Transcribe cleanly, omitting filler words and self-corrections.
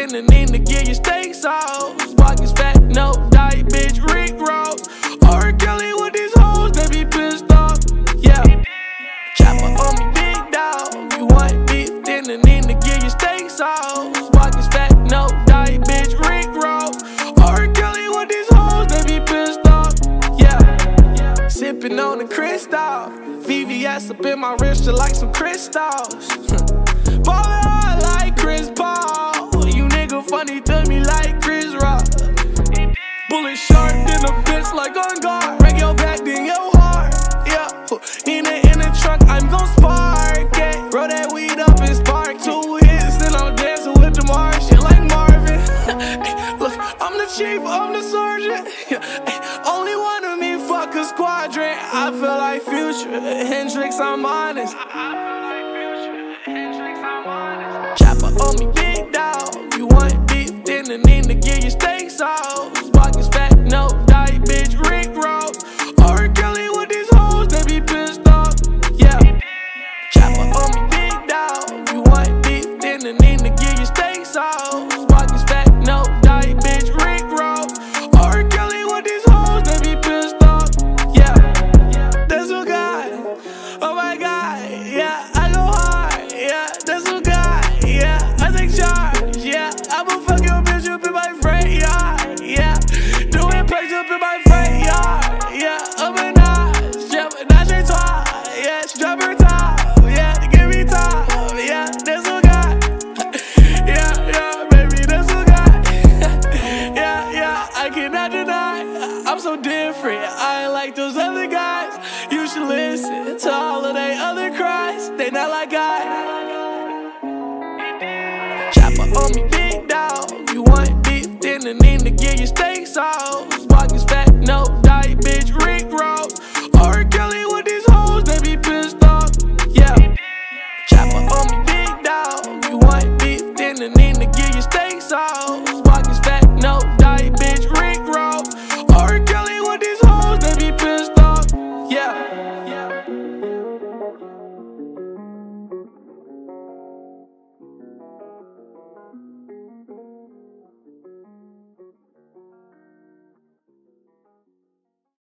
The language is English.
then I need to give you steak sauce. Pockets fat, no diet, bitch, Rick Ross. R. Kelly with these hoes, they be pissed off. Yeah. Chopper on me, big dog. You want beef, then I need to give you steak sauce. Pockets fat, no diet, bitch, Rick Ross. R. Kelly with these hoes, they be pissed off. Yeah. Sippin' on the crystal. VVS up in my wrist just like some crystals. Ballin' hard like Chris Paul. You nigga funny to me like Chris Rock. Bullet sharp in a bitch like on guard. Break your back, then your heart. Yeah, in the trunk, I'm gon' spark it. Roll that weed up and spark 2 hits. Then I'm dancing with the Martian like Marvin. Look, I'm the chief, I'm the sergeant. Only one of me fuck a squadron. I feel like Future, Hendrix, I'm honest. Chopper on me, big dog. You want beef, then I need to give you steak sauce. Pockets fat, no diet, bitch, Rick Ross. R. Kelly with these hoes, they be pissed off. Yeah. Chopper on me, big dog. You want beef, then I need to give you steak sauce. Pockets fat, no diet, bitch, Rick Ross. R. Kelly with these hoes, they be pissed off. Yeah. That's what God. Oh my God. Yeah, I go hard. Yeah, that's what God. Yeah, I take charge. Yeah, I'ma fuck your bitch up in my front yard. Yeah, doing plays up in my front yard. Yeah, up and down, not your top. Yeah, strap her top. Yeah, to give me top. Yeah, that's what God. Yeah, baby, that's what God. Yeah, I cannot deny. I'm so different. I ain't like those other guys. You should listen to all of they other cries. They not like I. Chopper on me, big dog. You want beef, then I need to give you steak sauce.